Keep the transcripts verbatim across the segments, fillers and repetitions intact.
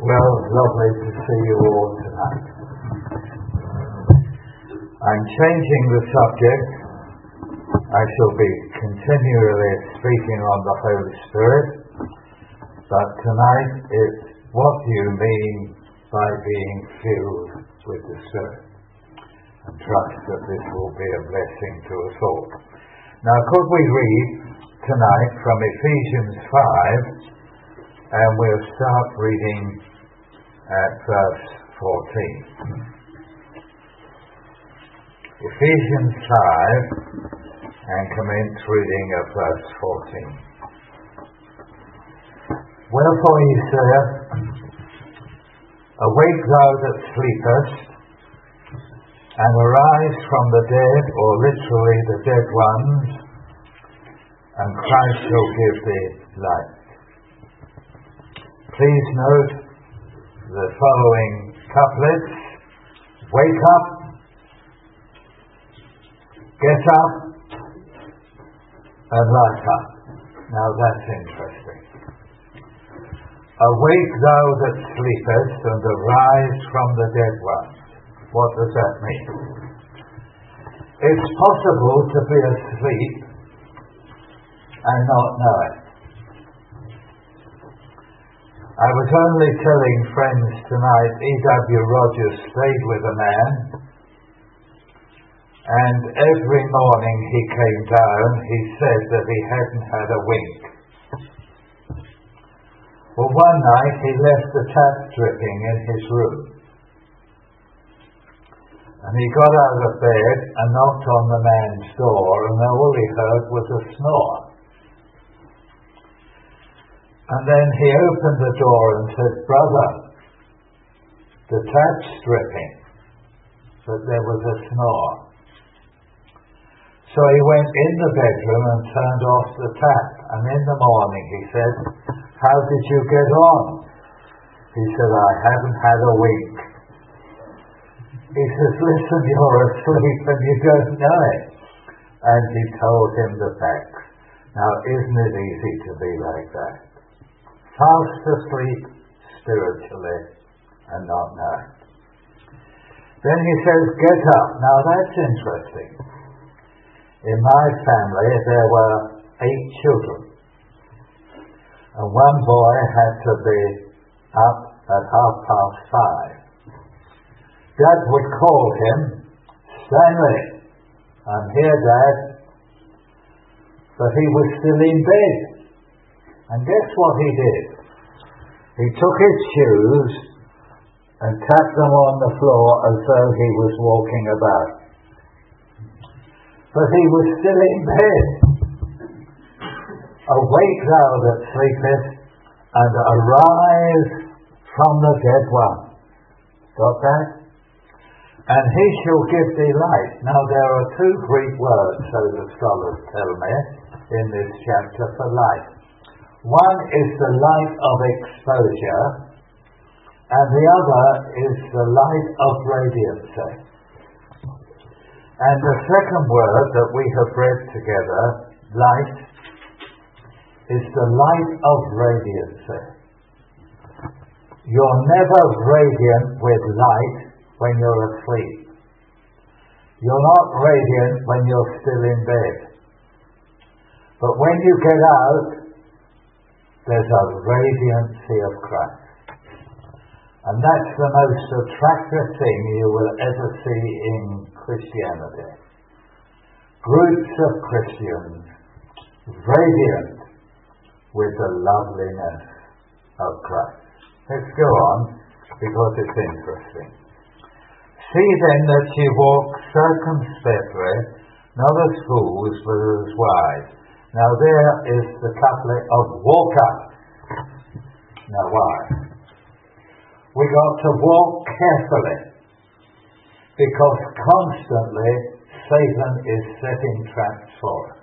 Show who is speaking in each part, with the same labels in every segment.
Speaker 1: Well, lovely to see you all tonight. I'm changing the subject. I shall be continually speaking on the Holy Spirit, but tonight it's what do you mean by being filled with the Spirit? And trust that this will be a blessing to us all. Now, could we read tonight from Ephesians five, and we'll start reading at verse fourteen. Ephesians five, and commence reading at verse fourteen. Wherefore ye saith, awake thou that sleepest, and arise from the dead, or literally the dead ones, and Christ shall give thee light. Please note the following couplets. Wake up, get up, and light up. Now that's interesting. Awake thou that sleepest, and arise from the dead ones. What does that mean? It's possible to be asleep and not know it. I was only telling friends tonight, E W Rogers stayed with a man, and every morning he came down, he said that he hadn't had a wink. Well, one night he left the tap dripping in his room, and he got out of bed and knocked on the man's door, and all he heard was a snore. And then he opened the door and said, "Brother, the tap's dripping," but there was a snore. So he went in the bedroom and turned off the tap, and in the morning he said, "How did you get on?" He said, "I haven't had a wink." He says, "Listen, you're asleep and you don't know it." And he told him the facts. Now, isn't it easy to be like that? Fast asleep spiritually and not know it. Then he says, "Get up." Now that's interesting. In my family there were eight children, and one boy had to be up at half past five. Dad would call him, "Stanley, I'm here, Dad." But he was still in bed. And guess what he did? He took his shoes and tapped them on the floor as though he was walking about. But he was still in bed. Awake thou that sleepest, and arise from the dead one. Got that? And he shall give thee light. Now there are two Greek words, so the scholars tell me, in this chapter for light. One is the light of exposure, and the other is the light of radiancy. And the second word that we have read together, light, is the light of radiancy. You're never radiant with light when you're asleep. You're not radiant when you're still in bed. But when you get out, there's a radiancy of Christ. And that's the most attractive thing you will ever see in Christianity. Groups of Christians radiant with the loveliness of Christ. Let's go on, because it's interesting. See then that ye walk circumspectly, not as fools, but as wise. Now there is the couplet of walk up. Now why? We got to walk carefully, because constantly Satan is setting traps for us.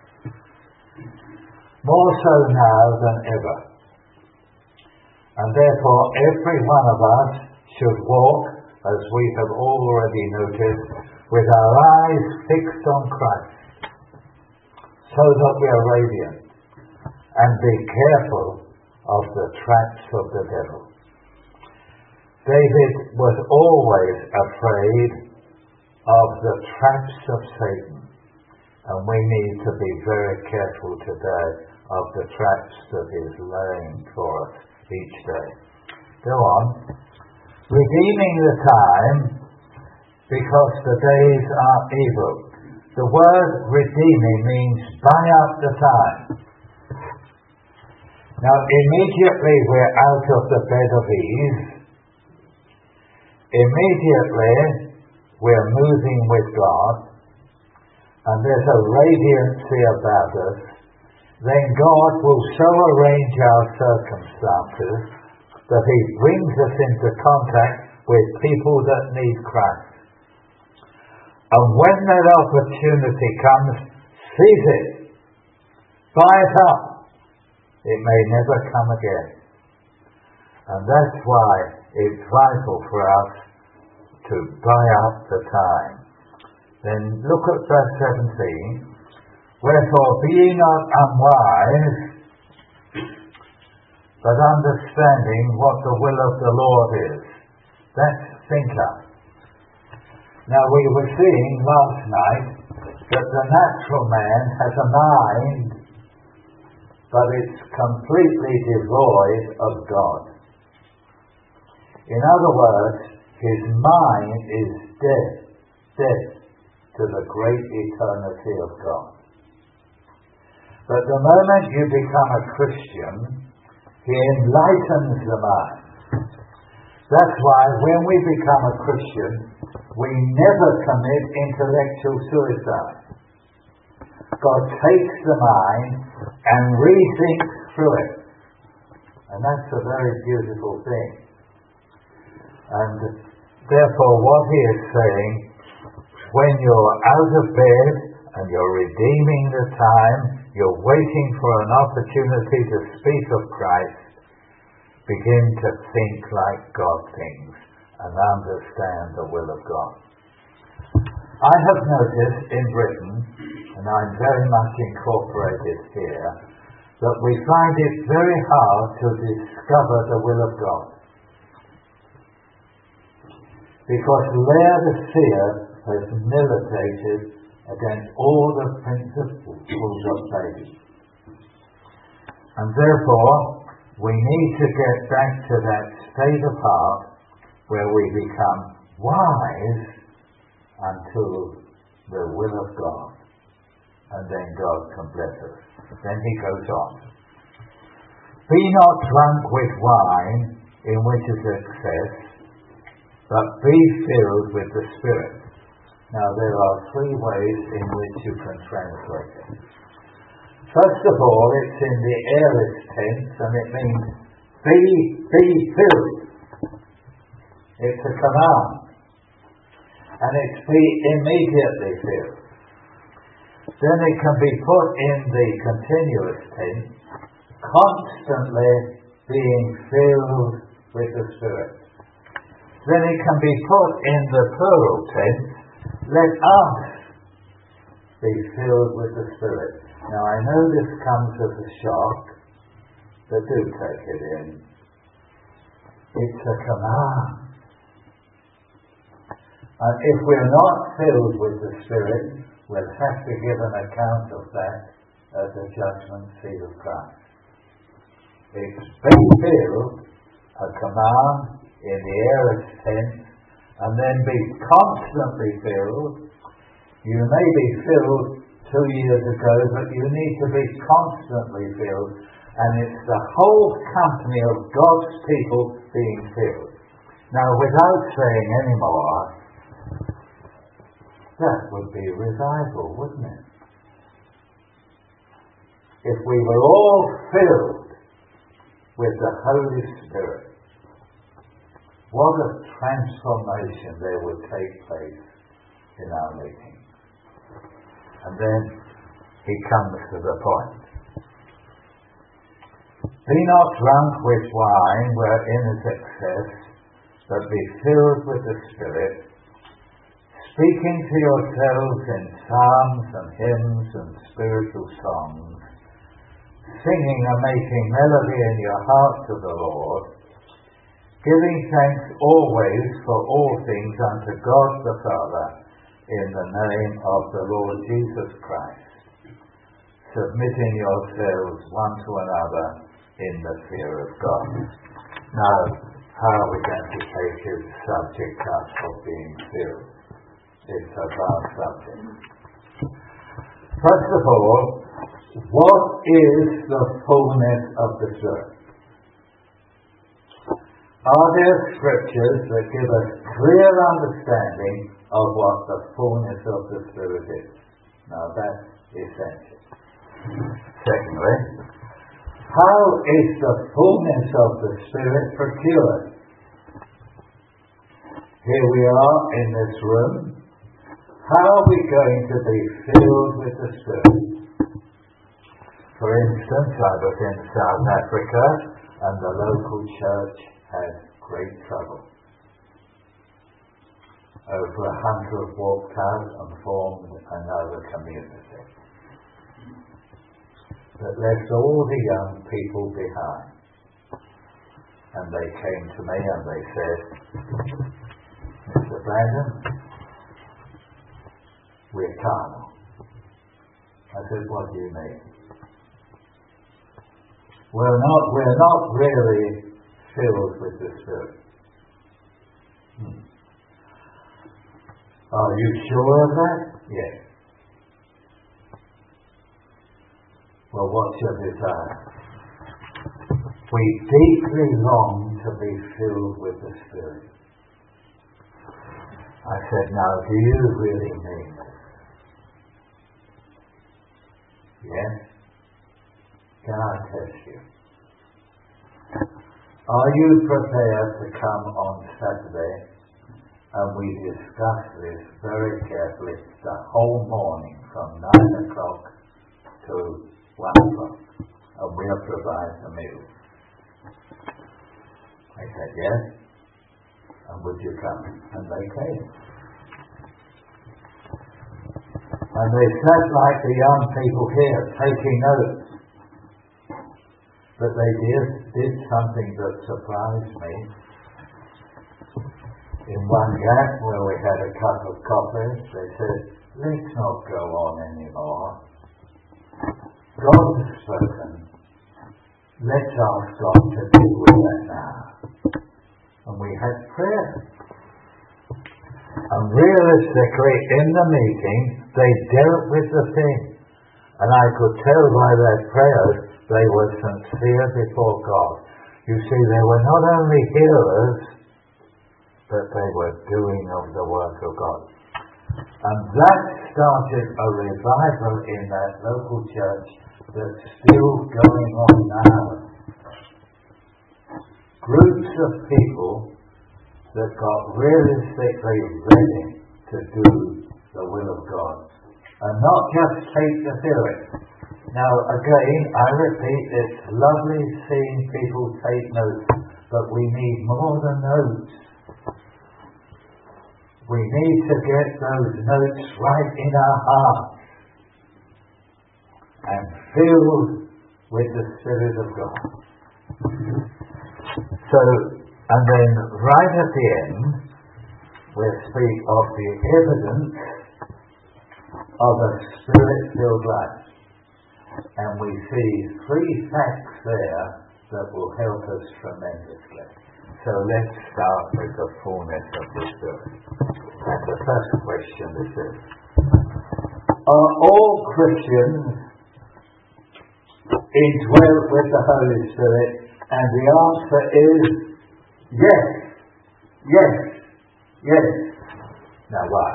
Speaker 1: More so now than ever. And therefore every one of us should walk, as we have already noted, with our eyes fixed on Christ, so that we are radiant, and be careful of the traps of the devil. David was always afraid of the traps of Satan, and we need to be very careful today of the traps that is laying for us each day. Go on. Redeeming the time, because the days are evil. The word redeeming means buy up the time. Now immediately we're out of the bed of ease. Immediately we're moving with God, and there's a radiancy about us. Then God will so arrange our circumstances that He brings us into contact with people that need Christ. And when that opportunity comes, seize it. Buy it up. It may never come again. And that's why it's vital for us to buy up the time. Then look at verse seventeen. Wherefore, be ye not unwise, but understanding what the will of the Lord is. That's thinker. Now we were seeing last night that the natural man has a mind, but it's completely devoid of God. In other words, his mind is dead, dead to the great eternity of God. But the moment you become a Christian, He enlightens the mind. That's why when we become a Christian, we never commit intellectual suicide. God takes the mind and rethinks through it. And that's a very beautiful thing. And therefore what he is saying, when you're out of bed and you're redeeming the time, you're waiting for an opportunity to speak of Christ, begin to think like God thinks and understand the will of God. I have noticed in Britain, and I'm very much incorporated here, that we find it very hard to discover the will of God. Because Laodicea has militated against all the principles of faith. And therefore, we need to get back to that state of heart where we become wise unto the will of God. And then God can bless us. Then he goes on. Be not drunk with wine, in which is excess, but be filled with the Spirit. Now there are three ways in which you can translate it. First of all, it's in the aorist tense, and it means be, be filled. It's a command. And it's be immediately filled. Then it can be put in the continuous tense, constantly being filled with the Spirit. Then it can be put in the plural tense, let us be filled with the Spirit. Now I know this comes as a shock, but do take it in. It's a command. And if we're not filled with the Spirit, we'll have to give an account of that at the judgment seat of Christ. It's be filled, a command in the aorist tense, and then be constantly filled. You may be filled two years ago, but you need to be constantly filled, and it's the whole company of God's people being filled. Now, without saying any more, that would be revival, wouldn't it? If we were all filled with the Holy Spirit, what a transformation there would take place in our meeting. And then he comes to the point. Be not drunk with wine wherein is excess, but be filled with the Spirit, speaking to yourselves in psalms and hymns and spiritual songs, singing and making melody in your heart to the Lord, giving thanks always for all things unto God the Father, in the name of the Lord Jesus Christ, submitting yourselves one to another in the fear of God. Now, how are we going to take his subject up of being filled? It's a vast subject. First of all, what is the fullness of the Spirit? Are there scriptures that give us clear understanding of what the fullness of the Spirit is? Now that's essential. Secondly, how is the fullness of the Spirit procured? Here we are in this room. How are we going to be filled with the Spirit? For instance, I was in South Africa and the local church had great trouble. Over a hundred walked out and formed another community that left all the young people behind. And they came to me and they said, Mister Brandon, we're carnal. I said, what do you mean? We're not, we're not really filled with the Spirit. Hmm. Are you sure of that? Yes. Well, what's your desire? We deeply long to be filled with the Spirit. I said, now, do you really mean this? Yes? Can I test you? Are you prepared to come on Saturday and we discuss this very carefully the whole morning from nine o'clock to one o'clock, and we'll provide the meal? I said, yes. And would you come? And they came. And they sat like the young people here, taking notes. But they did, did something that surprised me. In one gap where we had a cup of coffee, they said, let's not go on anymore. God has spoken. Let's ask God to deal with that now. And we had prayer. And realistically, in the meeting, they dealt with the thing. And I could tell by their prayers they were sincere before God. You see, they were not only hearers, but they were doing of the work of God. And that started a revival in that local church that's still going on now. Groups of people that got realistically ready to do the will of God. And not just take the theory. Now again, I repeat, it's lovely seeing people take notes, but we need more than notes. We need to get those notes right in our hearts and filled with the Spirit of God. So, and then right at the end, we'll speak of the evidence of a Spirit-filled life. And we see three facts there that will help us tremendously. So let's start with the fullness of the Spirit. And the first question is this: are all Christians indwelt with the Holy Spirit? And the answer is yes, yes, yes. Now why?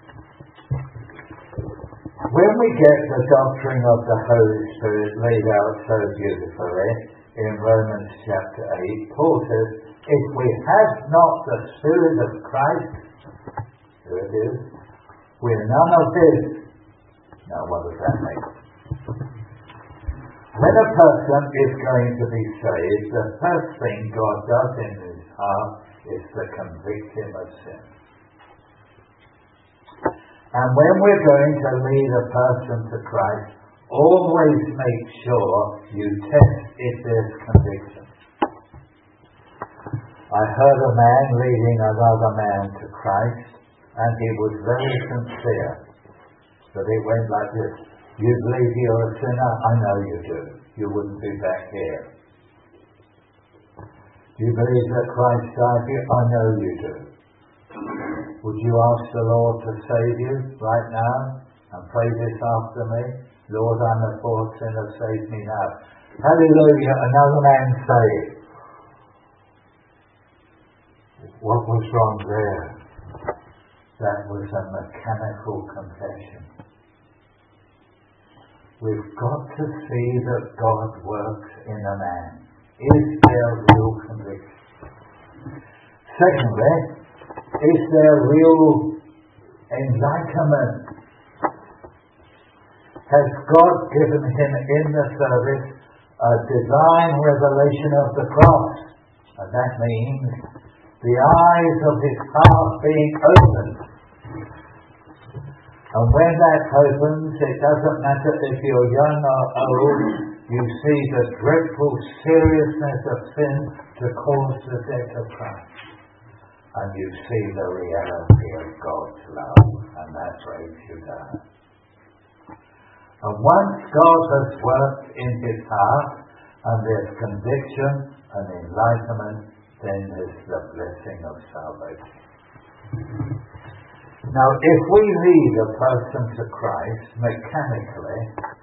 Speaker 1: When we get the doctrine of the Holy Spirit laid out so beautifully in Romans chapter eight, Paul says, if we have not the Spirit of Christ, here it is, we're none of His. Now what does that mean? When a person is going to be saved, the first thing God does in his heart is to convict him of sin. And when we're going to lead a person to Christ, always make sure you test if there's conviction. I heard a man leading another man to Christ, and he was very sincere. But it went like this: you believe you're a sinner? I know you do. You wouldn't be back here. Do you believe that Christ died for you? I know you do. Would you ask the Lord to save you right now? And pray this after me: Lord, I'm a poor sinner, save me now. Hallelujah, another man saved. What was wrong there? That was a mechanical confession. We've got to see that God works in a man. Is there real conviction? Secondly, is there real enlightenment? Has God given him in the service a divine revelation of the cross? And that means the eyes of his heart being opened. And when that opens, it doesn't matter if you're young or old, you see the dreadful seriousness of sin to cause the death of Christ. And you see the reality of God's love, and that breaks you down. And once God has worked in his heart, and there's conviction and enlightenment, then there's the blessing of salvation. Now, if we lead a person to Christ mechanically,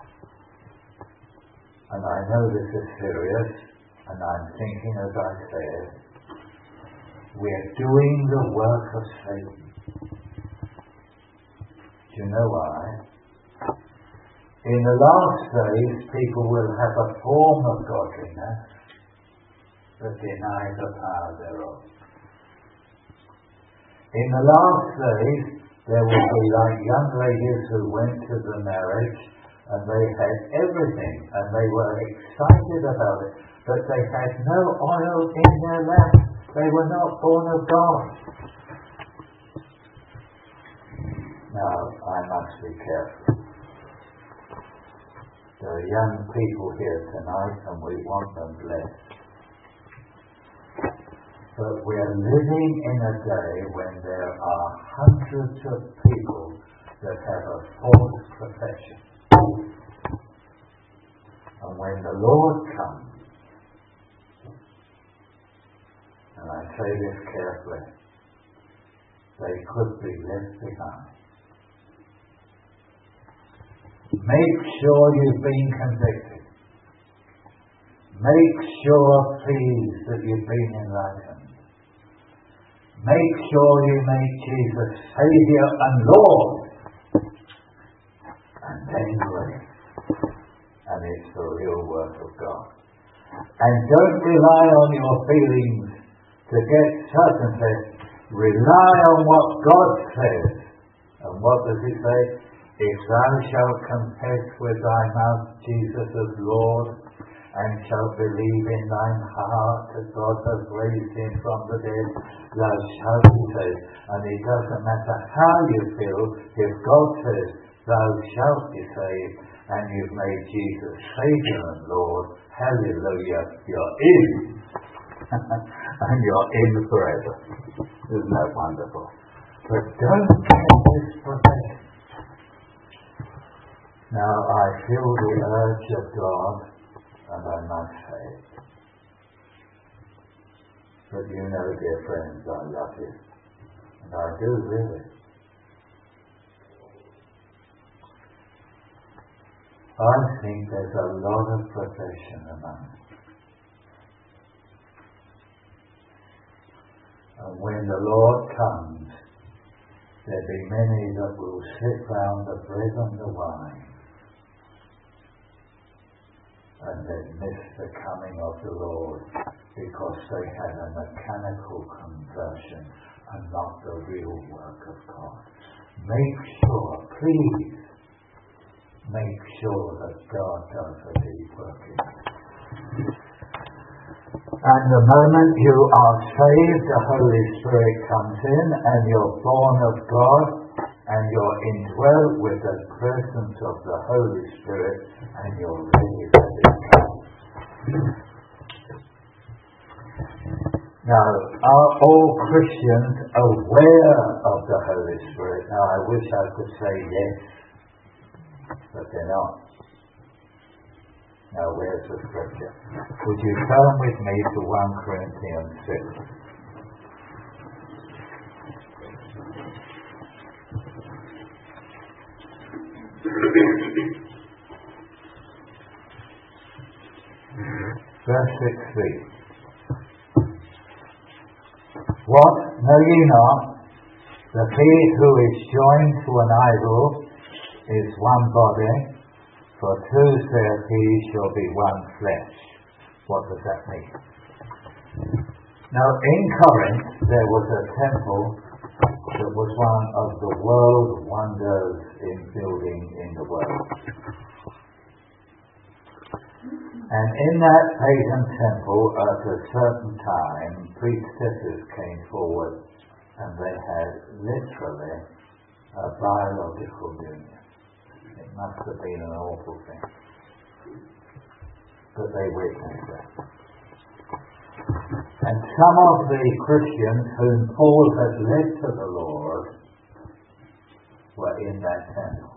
Speaker 1: and I know this is serious, and I'm thinking as I said, we're doing the work of Satan. Do you know why? In the last days, people will have a form of godliness but deny the power thereof. In the last days, there will be like young ladies who went to the marriage and they had everything and they were excited about it, but they had no oil in their lamp. They were not born of God. Now, I must be careful. There are young people here tonight and we want them blessed. But we are living in a day when there are hundreds of people that have a false profession. And when the Lord comes, and I say this carefully, they could be left behind. Make sure you've been convicted. Make sure, please, that you've been enlightened. Make sure you make Jesus Saviour and Lord. And then wait. And it's the real work of God. And don't rely on your feelings to get certainty. Rely on what God says. And what does he say? If thou shalt confess with thy mouth Jesus as Lord, and shalt believe in thine heart that God has raised him from the dead, thou shalt be saved. And it doesn't matter how you feel, if God says, thou shalt be saved, and you've made Jesus Saviour and Lord, hallelujah, you're in. And you're in forever. Isn't that wonderful? But don't get this profession. Now I feel the urge of God, and I must say it. But you know, dear friends, I love you. And I do really. I think there's a lot of profession among us. And when the Lord comes, there'll be many that will sit round the bread and the wine, and they miss the coming of the Lord because they had a mechanical conversion and not the real work of God. Make sure, please, make sure that God does a deep work in you. And the moment you are saved, the Holy Spirit comes in and you're born of God and you're indwelt with the presence of the Holy Spirit and you're ready for this. Now, are all Christians aware of the Holy Spirit? Now, I wish I could say yes, but they're not. Now, where's the scripture? Would you turn with me to First Corinthians six? Verse sixteen. What? Know ye not that he who is joined to an idol is one body? For two, saith he, shall be one flesh. What does that mean? Now, in Corinth, there was a temple that was one of the world wonders in building in the world. And in that pagan temple, at a certain time, priestesses came forward and they had literally a biological union. It must have been an awful thing. But they witnessed that. And some of the Christians whom Paul had led to the Lord were in that temple.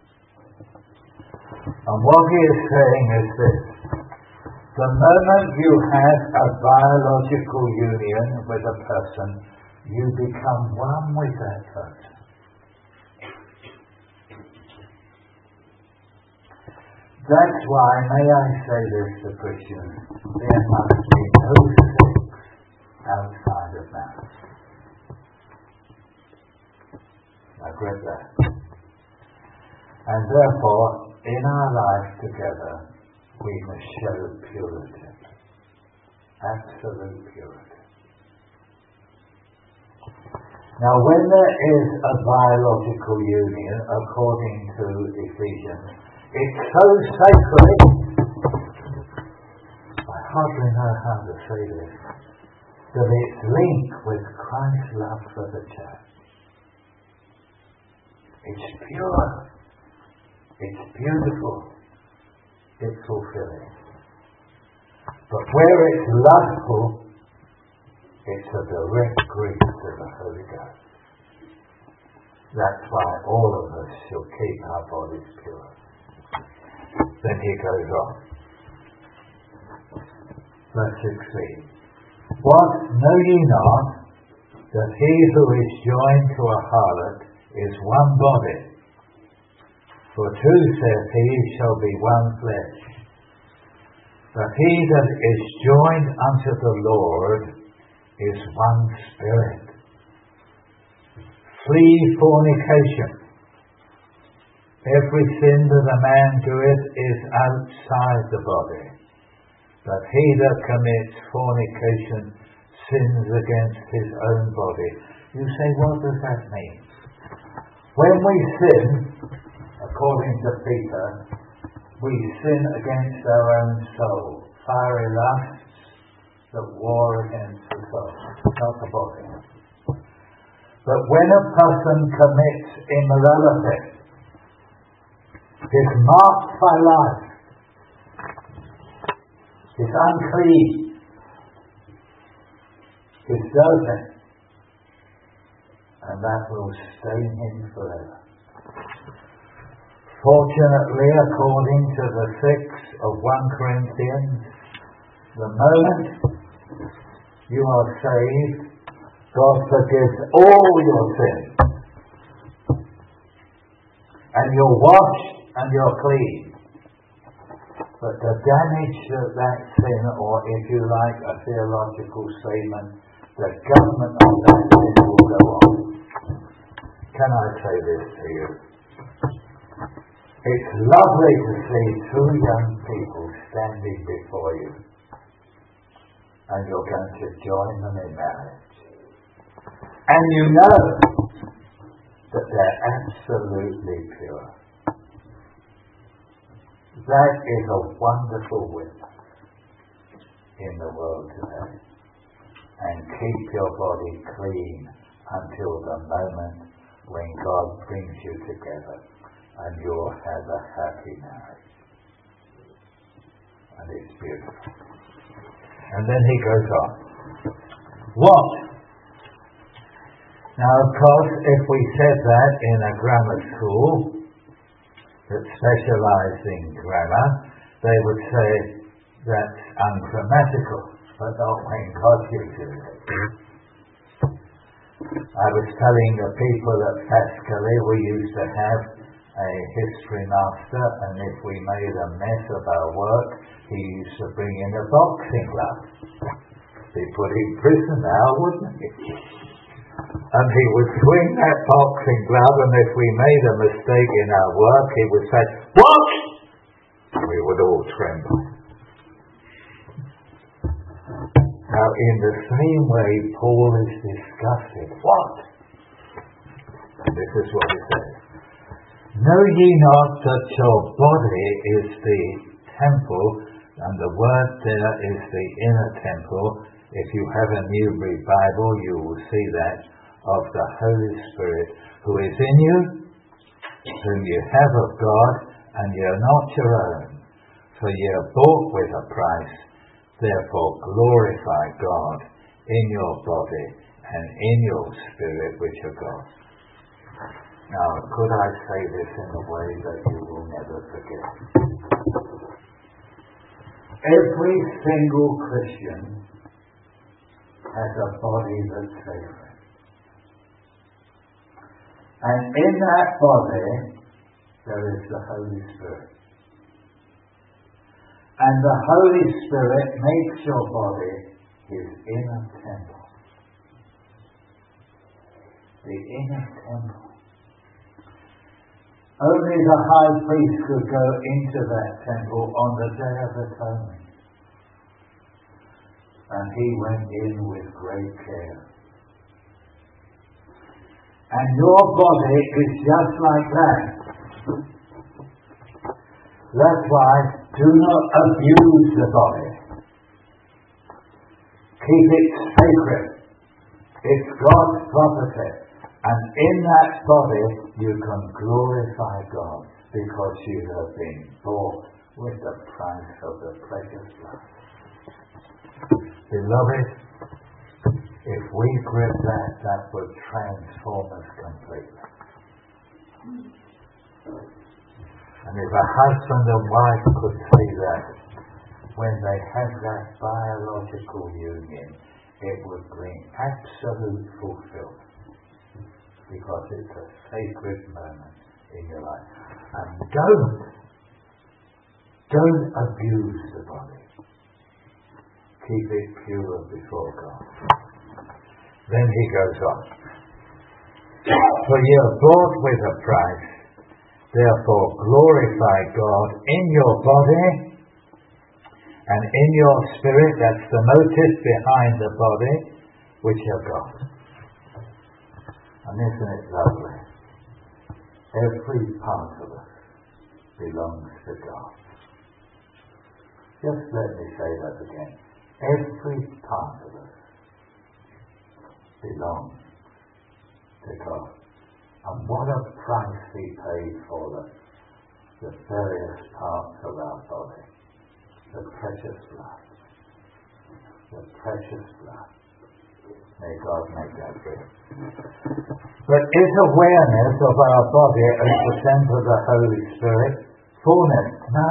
Speaker 1: And what he is saying is this: the moment you have a biological union with a person, you become one with that person. That's why, may I say this to Christians, there must be no sex outside of marriage. I grab that. And therefore, in our life together, we must show purity. Absolute purity. Now, when there is a biological union, according to Ephesians, it's so sacred, I hardly know how to say this, that it's linked with Christ's love for the church. It's pure, it's beautiful, it's fulfilling. But where it's lustful, it's a direct grief to the Holy Ghost. That's why all of us shall keep our bodies pure. Then he goes on. Verse sixteen. What? Know ye not that he who is joined to a harlot is one body? For two, saith he, shall be one flesh. But he that is joined unto the Lord is one spirit. Flee fornication. Every sin that a man doeth is outside the body, but he that commits fornication sins against his own body. You say, what does that mean? When we sin, according to Peter, we sin against our own soul, fiery lusts that war against the soul, not the body. But when a person commits immorality, he's marked by life. He's unclean. He's dirty. And that will stain him forever. Fortunately, according to the six of First Corinthians, the moment you are saved, God forgives all your sins. And you're washed and you're clean. But the damage that that sin, or if you like a theological statement, the government of that sin will go on. Can I say this to you? It's lovely to see two young people standing before you, and you're going to join them in marriage. And you know that they're absolutely pure. That is a wonderful witness in the world today. And keep your body clean until the moment when God brings you together and you'll have a happy marriage. And it's beautiful. And then he goes on. What? Now, of course, if we said that in a grammar school that specialised in grammar, they would say that's ungrammatical, but not when God uses it. I was telling the people at Pascali we used to have a history master, and if we made a mess of our work, he used to bring in a boxing glove. He put in prison now, wouldn't he? And he would swing that boxing glove, and if we made a mistake in our work, he would say, "What?" We would all tremble. Now, in the same way, Paul is disgusted. What? And this is what he says. Know ye not that your body is the temple, and the word there is the inner temple. If you have a Newbury Bible, you will see that, of the Holy Spirit, who is in you, whom you have of God, and ye are not your own. For ye are bought with a price. Therefore glorify God in your body and in your spirit which are God. Now, could I say this in a way that you will never forget? Every single Christian has a body that's sacred. And in that body, there is the Holy Spirit. And the Holy Spirit makes your body his inner temple. The inner temple. Only the high priest could go into that temple on the Day of Atonement. And he went in with great care. And your body is just like that. That's why, do not abuse the body. Keep it sacred. It's God's property. And in that body, you can glorify God, because you have been bought with the price of the precious blood. Beloved, if we grip that, that would transform us completely. And if a husband and wife could see that, when they have that biological union, it would bring absolute fulfillment. Because it's a sacred moment in your life. And don't, don't abuse the body. Keep it pure before God. Then he goes on. For ye are bought with a price. Therefore glorify God in your body and in your spirit. That's the motive behind the body, which are God. And isn't it lovely? Every part of us belongs to God. Just let me say that again. Every part of us belongs to God. And what a price he paid for the, the various parts of our body. The precious blood. The precious blood. May God make that real. But is awareness of our body as the temple of the Holy Spirit fullness? No.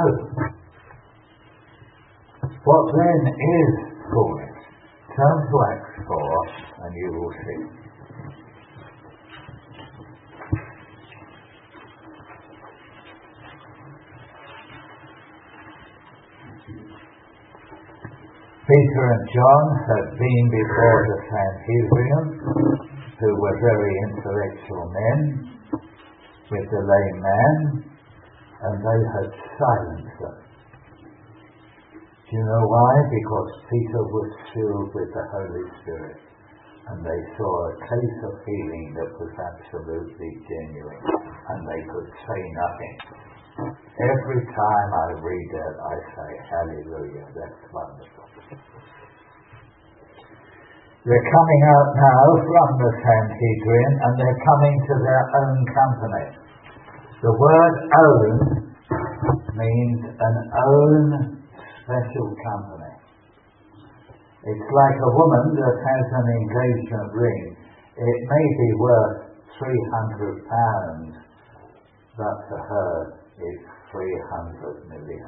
Speaker 1: What then is fullness? Turn to Acts four and you will see. Peter and John had been before the Sanhedrin, who were very intellectual men, with the lame man, and they had silenced them. Do you know why? Because Peter was filled with the Holy Spirit, and they saw a case of healing that was absolutely genuine, and they could say nothing. Every time I read that, I say, hallelujah, that's wonderful. They're coming out now from the Sanhedrin, and they're coming to their own company. The word own means an own special company. It's like a woman that has an engagement ring. It may be worth three hundred pounds, but to her it's three hundred million.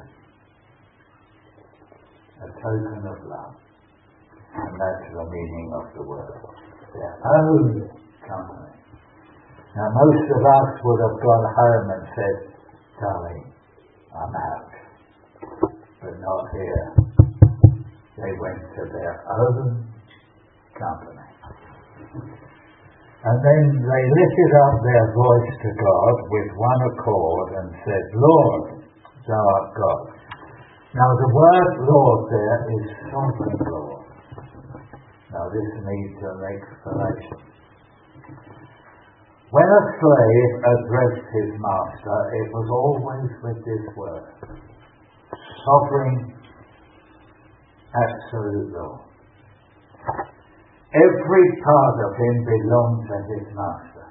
Speaker 1: A token of love. And that's the meaning of the word. Their own company. Now most of us would have gone home and said, darling, I'm out. But not here. They went to their own company. And then they lifted up their voice to God with one accord and said, Lord, thou art God. Now the word Lord there is sovereign Lord. Now this needs an explanation. When a slave addressed his master, it was always with this word. Sovereign, absolute Lord. Every part of him belonged to his master.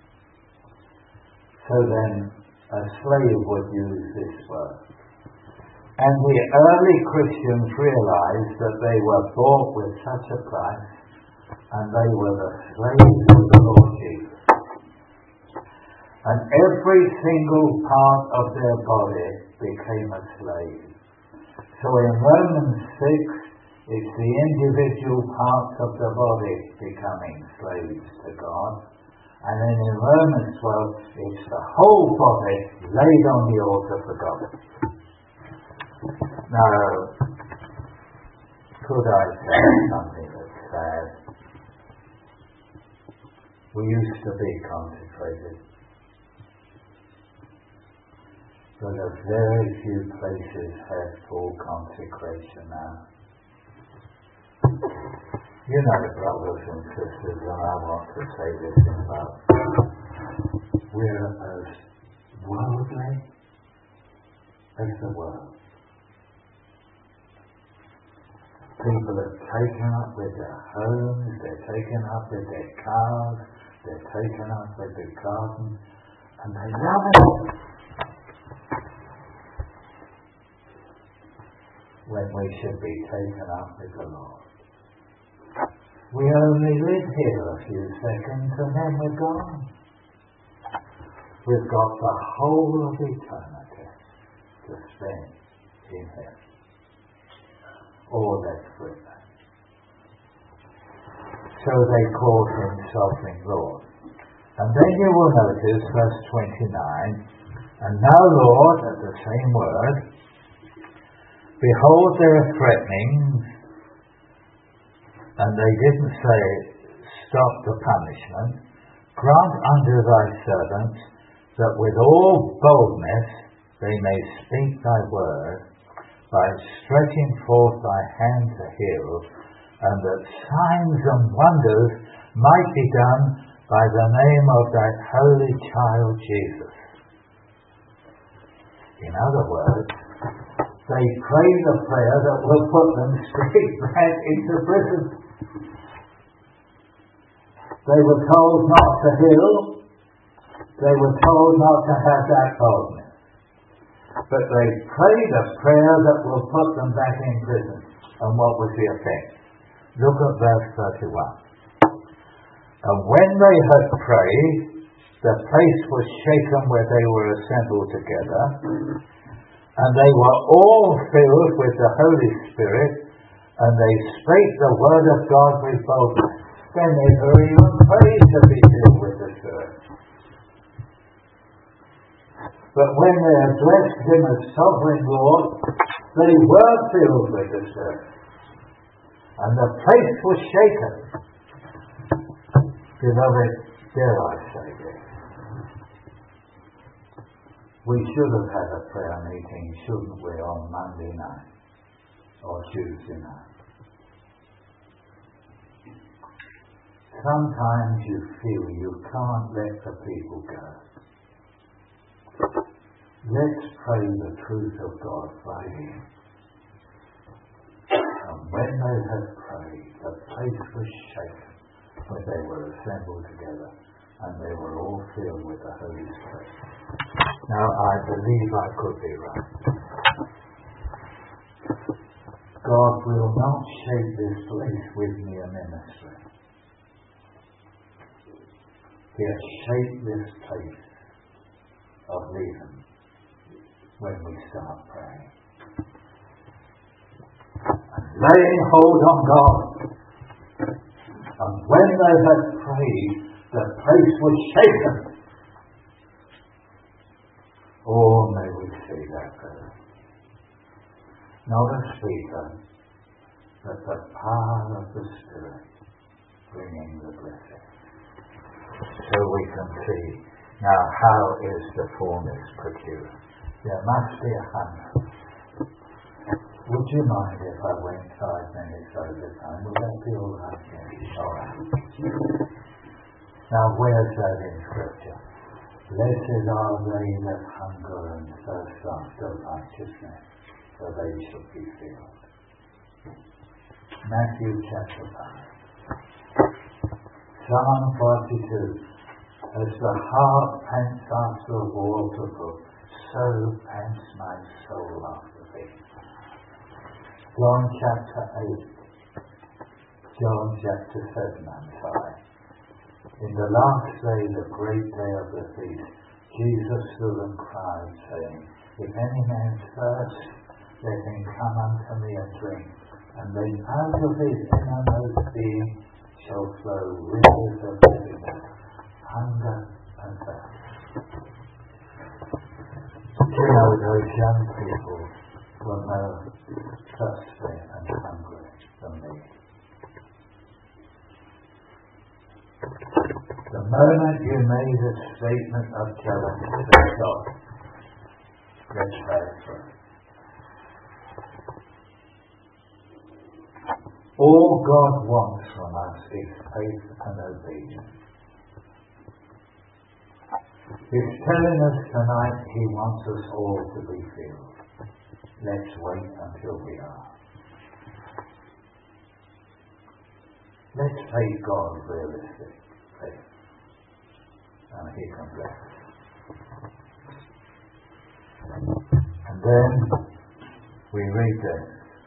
Speaker 1: So then a slave would use this word. And the early Christians realized that they were bought with such a price, and they were the slaves of the Lord Jesus. And every single part of their body became a slave. So in Romans six, it's the individual parts of the body becoming slaves to God. And then in Romans twelve, it's the whole body laid on the altar for God. Now, could I say something that's sad? We used to be consecrated. But a very few places have full consecration now. You know, brothers and sisters, and I want to say this in love, we're as worldly as the world. People are taken up with their homes, they're taken up with their cars, they're taken up with their gardens, and they love it. When we should be taken up with the Lord. We only live here a few seconds and then we're gone. We've got the whole of eternity to spend in Him. Or left with them. So they called Him Sovereign Lord. And then you will notice verse twenty-nine, and now Lord, at the same word, behold their threatenings, and they didn't say, stop the punishment, grant unto thy servants that with all boldness they may speak thy word, by stretching forth thy hand to heal, and that signs and wonders might be done by the name of that holy child Jesus. In other words, they prayed a prayer that will put them straight back into prison. They were told not to heal. They were told not to have that boldness. But they prayed a prayer that will put them back in prison. And what was the effect? Look at verse thirty-one. And when they had prayed, the place was shaken where they were assembled together, and they were all filled with the Holy Spirit, and they spake the word of God with boldness. They never even prayed to be filled with the Spirit. But when they addressed Him as Sovereign Lord, they were filled with the Spirit. And the place was shaken. Beloved, dare I say this? We should have had a prayer meeting, shouldn't we, on Monday night or Tuesday night? Sometimes you feel you can't let the people go. Let's pray the truth of God right here. And when they had prayed, the place was shaken when they were assembled together, and they were all filled with the Holy Spirit. Now I believe I could be right. God will not shape this place with mere ministry. He'll shape this place of living when we start praying. And laying hold on God. And when they had prayed, the place was shaken. Oh, may we see that God. Not a speaker, but the power of the Spirit bringing the blessing. So we can see now how is the fullness procured. There must be a hunger. Would you mind if I went five minutes over time? Would that be all right? Yes. All right. Now where's that in Scripture? Blessed are they that hunger and thirst after righteousness, for they shall be filled. Matthew chapter five. Psalm forty-two. As the hart pants after a water brook, so pants my soul after thee. John chapter eight. John chapter seven and five. In the last day, the great day of the feast, Jesus stood and cried, saying, If any man thirst, let him come unto me and drink, and then out of his innermost being shall flow rivers of living water. Hunger and thirst. You know, those young people were more thirsty and hungry than me. The moment you made a statement of challenge to God, let's pray for it. All God wants from us is faith and obedience. He's telling us tonight He wants us all to be filled. Let's wait until we are. Let's take God realistic faith, and He can bless us. And then we read this.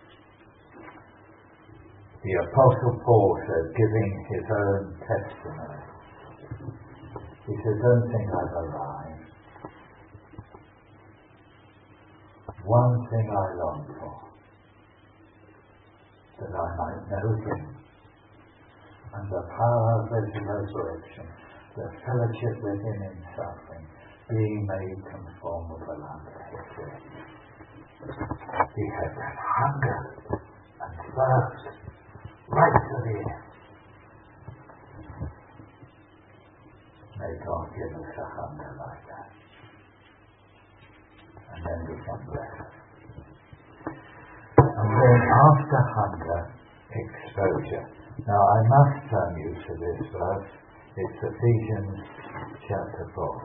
Speaker 1: The Apostle Paul said, giving his own testimony. He said, don't think I've arrived. One thing I long for, that I might know Him, and the power of His resurrection, the fellowship with Him in suffering, being made conformable unto His death. He had that hunger and thirst right to the end. May God give us a hunger like that. And then we can bless us. And then after hunger, exposure. Now I must turn you to this verse. It's Ephesians chapter four.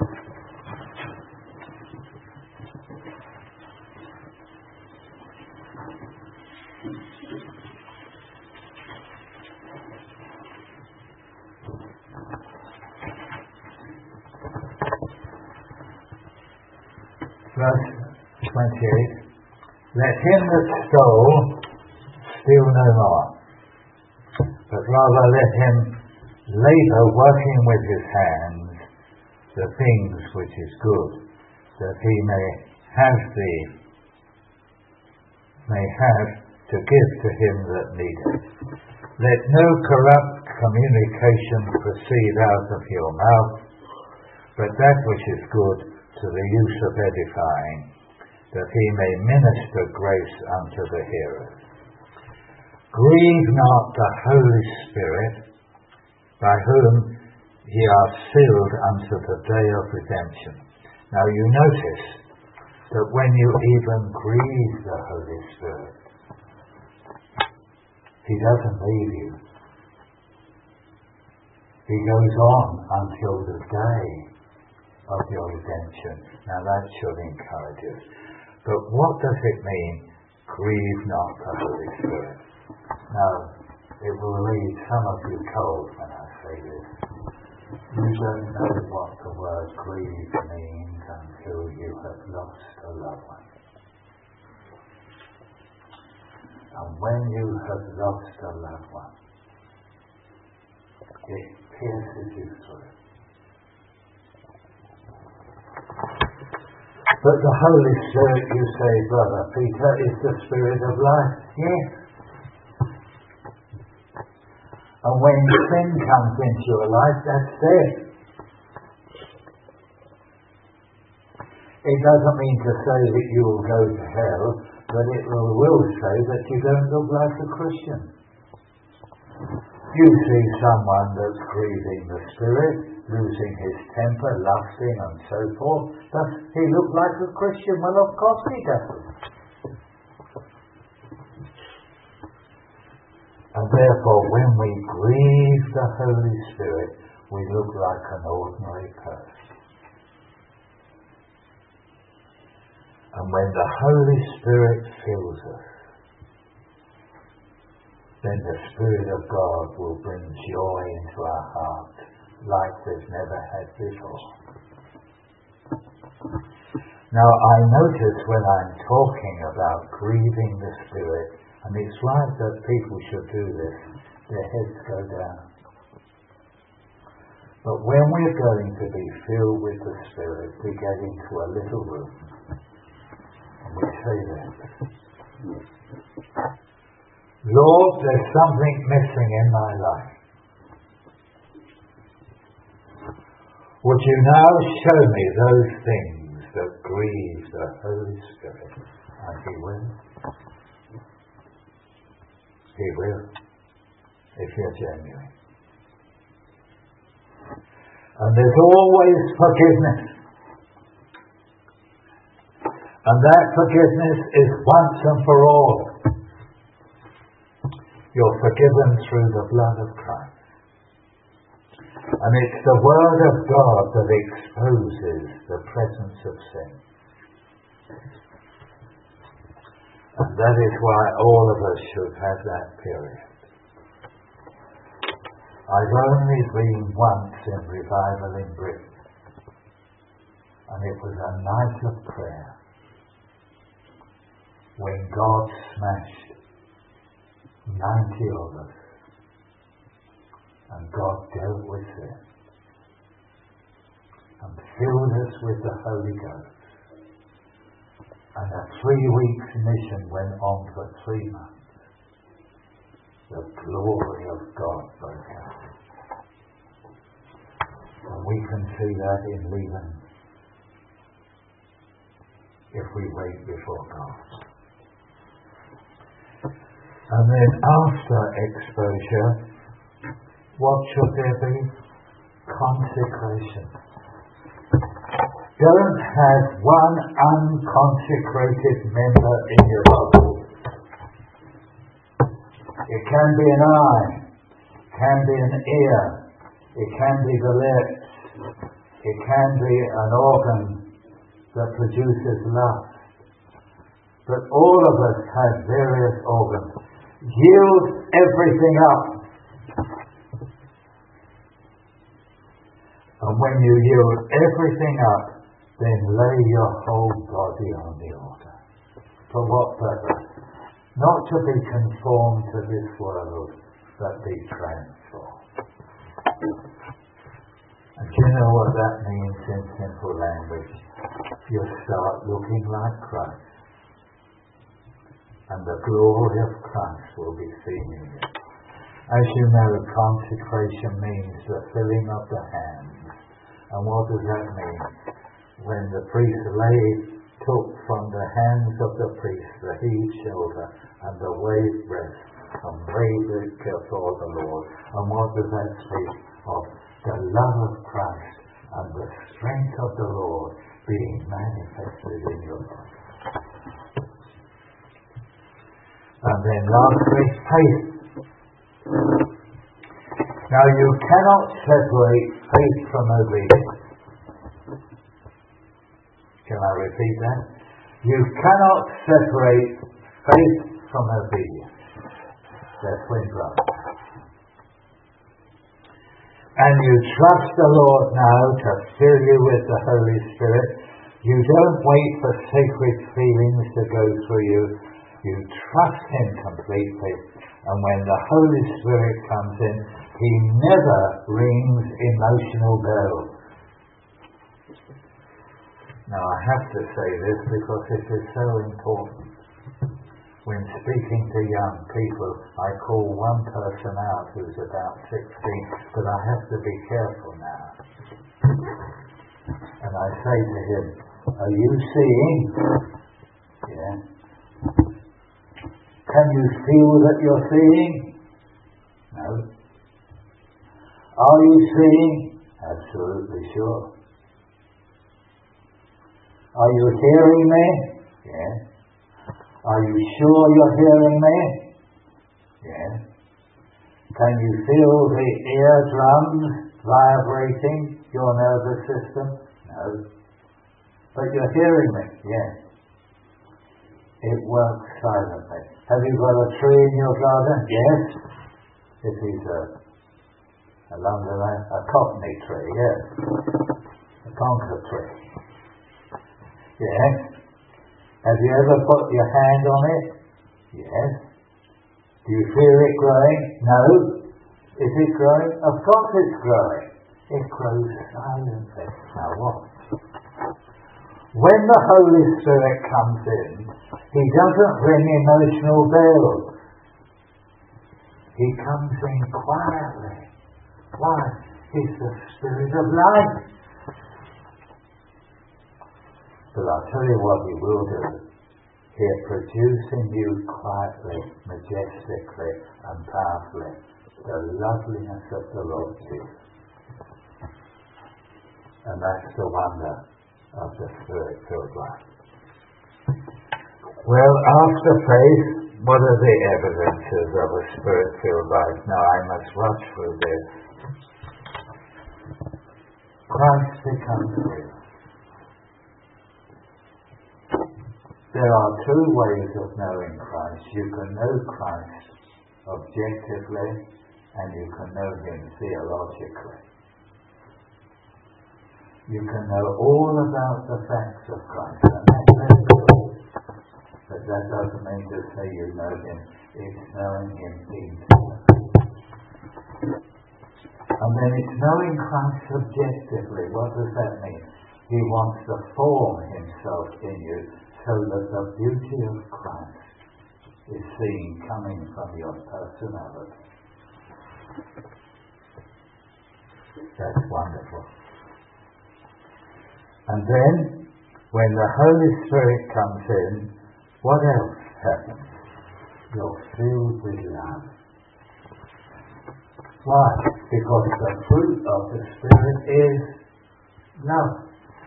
Speaker 1: Verse twenty-eight. Let him that stole steal no more, but rather let him labour, working with his hands the things which is good, that he may have the may have to give to him that needeth. Let no corrupt communication proceed out of your mouth, but that which is good to the use of edifying, that he may minister grace unto the hearers. Grieve not the Holy Spirit, by whom ye are sealed unto the day of redemption. Now you notice that when you even grieve the Holy Spirit, He doesn't leave you. He goes on until the day of your redemption. Now that should encourage us. But what does it mean, grieve not the Holy Spirit? Now, it will leave some of you cold when I say this. You don't know what the word grieve means until you have lost a loved one. And when you have lost a loved one, it pierces you through. But the Holy Spirit, you say, Brother Peter, is the Spirit of life. Yes. And when sin comes into your life, that's death. It doesn't mean to say that you will go to hell, but it will, will say that you don't look like a Christian. You see someone that's grieving the Spirit, losing his temper, lusting and so forth. Does he look like a Christian? Well, of course he doesn't. And therefore, when we grieve the Holy Spirit, we look like an ordinary person. And when the Holy Spirit fills us, then the Spirit of God will bring joy into our hearts like we've never had before. Now, I notice when I'm talking about grieving the Spirit, and it's right that people should do this, their heads go down. But when we're going to be filled with the Spirit, we get into a little room, and we say this: Lord, there's something missing in my life. Would you now show me those things that grieve the Holy Spirit? And He will. He will, if you're genuine. And there's always forgiveness. And that forgiveness is once and for all. You're forgiven through the blood of Christ. And it's the Word of God that exposes the presence of sin. And that is why all of us should have that period. I've only been once in revival in Britain, and it was a night of prayer when God smashed ninety of us, and God dealt with sin and filled us with the Holy Ghost. And a three weeks mission went on for three months. The glory of God broke out. And we can see that in Lebanon if we wait before God. And then after exposure, what should there be? Consecration. Don't have one unconsecrated member in your body. It can be an eye, can be an ear, it can be the lips, it can be an organ that produces lust. But all of us have various organs. Yield everything up. And when you yield everything up, then lay your whole body on the altar. For what purpose? Not to be conformed to this world, but be transformed. And do you know what that means in simple language? You start looking like Christ, and the glory of Christ will be seen in you. As you know, consecration means the filling of the hands. And what does that mean? When the priest laid, took from the hands of the priest the heaved shoulder and the waved breast and waved it before the Lord. And what does that speak of? The love of Christ and the strength of the Lord being manifested in your life. And then lastly, faith. Now you cannot separate faith from obedience. Can I repeat that? You cannot separate faith from obedience. They're twin brothers. And you trust the Lord now to fill you with the Holy Spirit. You don't wait for sacred feelings to go through you. You trust Him completely, and when the Holy Spirit comes in, He never rings emotional bells. Now I have to say this because it is so important. When speaking to young people, I call one person out who's about sixteen, but I have to be careful now. And I say to him, are you seeing? Yeah. Can you feel that you're seeing? No. Are you seeing? Absolutely sure. Are you hearing me? Yeah. Are you sure you're hearing me? Yeah. Can you feel the eardrums vibrating your nervous system? No. But you're hearing me? Yeah. It works silently. Have you got a tree in your garden? Yes. It is a, a London, a cockney tree, yes. A Concord tree. Yes. Have you ever put your hand on it? Yes. Do you feel it growing? No. Is it growing? Of course it's growing. It grows silently. Now what? When the Holy Spirit comes in, He doesn't ring emotional bells. He comes in quietly. Why? He's the Spirit of life. But I'll tell you what He will do. He'll produce in you quietly, majestically, and powerfully the loveliness of the Lord Jesus. And that's the wonder of the Spirit-filled life. Well, after faith, what are the evidences of a Spirit-filled life? Now I must rush through this. Christ becomes real. There are two ways of knowing Christ. You can know Christ objectively, and you can know Him theologically. You can know all about the facts of Christ, and that's very good. But that doesn't mean to say you know Him. It's knowing Him intimately. And then it's knowing Christ subjectively. What does that mean? He wants to form Himself in you, so that the beauty of Christ is seen coming from your personality. That's wonderful. And then, when the Holy Spirit comes in, what else happens? You're filled with love. Why? Because the fruit of the Spirit is love.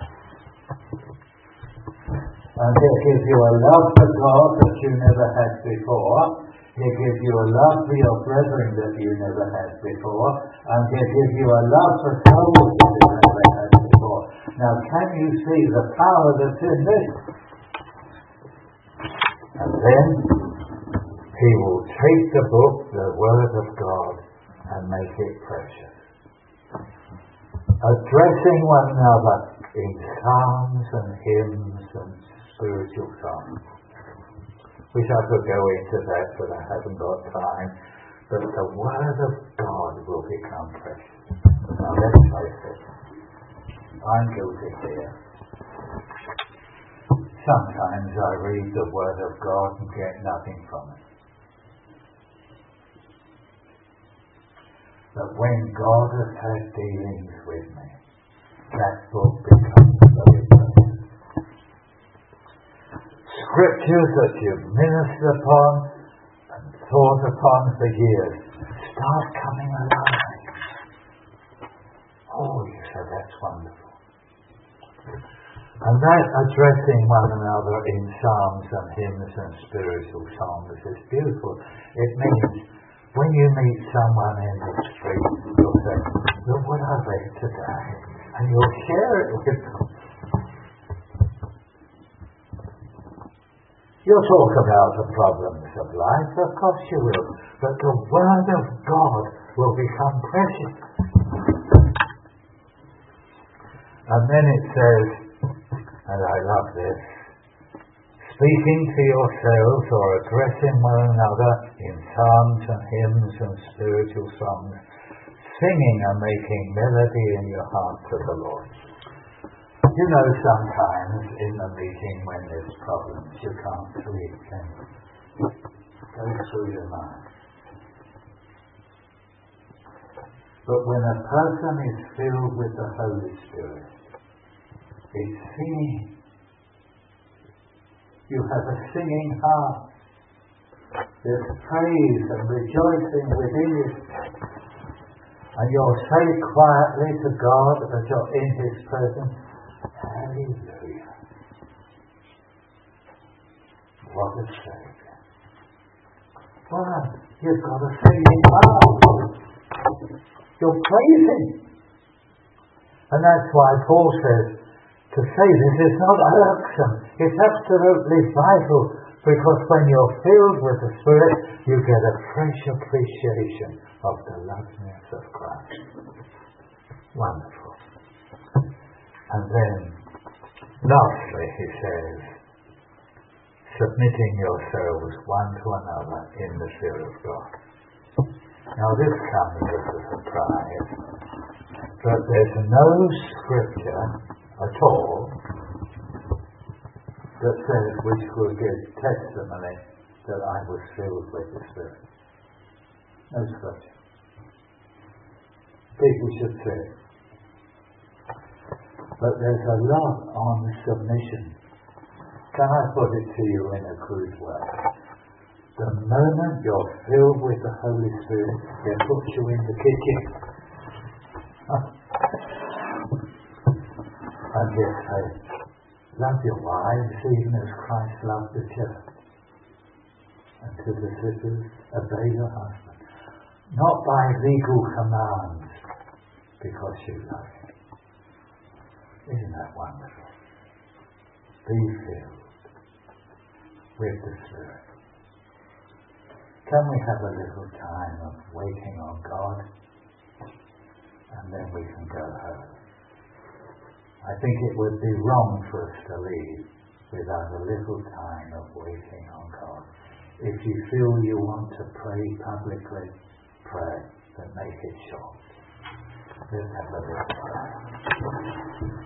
Speaker 1: And He'll give you a love for God that you never had before. He'll give you a love for your brethren that you never had before. And He'll give you a love for souls that you never had before. Now, can you see the power that's in this? And then He will take the book, the Word of God, and make it precious. Addressing one another in psalms and hymns and spiritual songs. Wish I could go into that, but I haven't got time. But the Word of God will become precious. Now let's face it. I'm guilty here. Sometimes I read the Word of God and get nothing from it. But when God has had dealings with me, that book becomes very precious. Scriptures that you've ministered upon and thought upon for years start coming alive. Oh, you say that's wonderful. And that addressing one another in psalms and hymns and spiritual songs is beautiful. It means when you meet someone in the street, you'll say, look what I read today. And you'll share it with them. You'll talk about the problems of life, of course you will. But the Word of God will become precious. And then it says, and I love this, speaking to yourselves or addressing one another in psalms and hymns and spiritual songs, singing and making melody in your heart to the Lord. You know, sometimes in the meeting when there's problems, you can't sleep, can you? Go through your mind. But when a person is filled with the Holy Spirit, it's singing. You have a singing heart. There's praise and rejoicing within you. And you'll say quietly to God as you're in His presence, Hallelujah. What a Saviour. Wow, you've got a singing heart. You're praising. And that's why Paul says, to say this is not irksome. It's absolutely vital, because when you're filled with the Spirit, you get a fresh appreciation of the loveliness of Christ. Wonderful. And then, lastly, he says, submitting yourselves one to another in the fear of God. Now this comes as a surprise, but there's no scripture at all that says which will give testimony that I was filled with the Spirit. No scripture. People should say it. But there's a lot on submission. Can I put it to you in a crude way? The moment you're filled with the Holy Spirit, they put you in the kitchen. And they say, love your wives even as Christ loved the church. And to the sisters, obey your husband. Not by legal commands, because you love him. Isn't that wonderful? Be filled with the Spirit. Can we have a little time of waiting on God? And then we can go home. I think it would be wrong for us to leave without a little time of waiting on God. If you feel you want to pray publicly, pray, but make it short. Let's have a little time.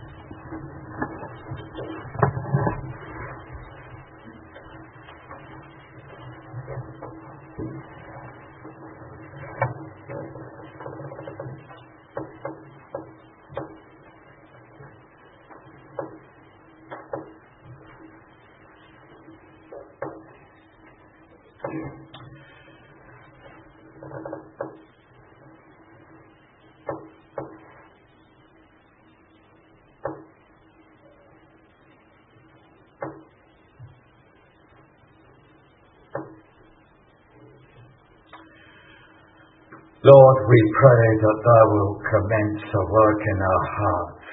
Speaker 1: Lord, we pray that Thou wilt commence a work in our hearts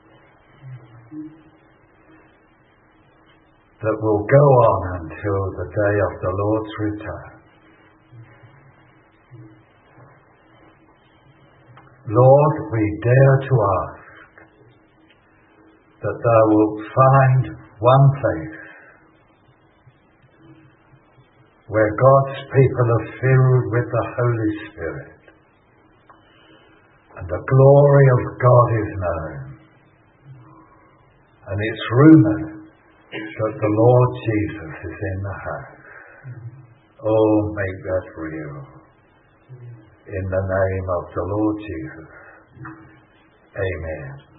Speaker 1: that will go on until the day of the Lord's return. Lord, we dare to ask that Thou wilt find one place where God's people are filled with the Holy Spirit, and the glory of God is known, and it's rumoured that the Lord Jesus is in the house. Oh, make that real. In the name of the Lord Jesus. Amen.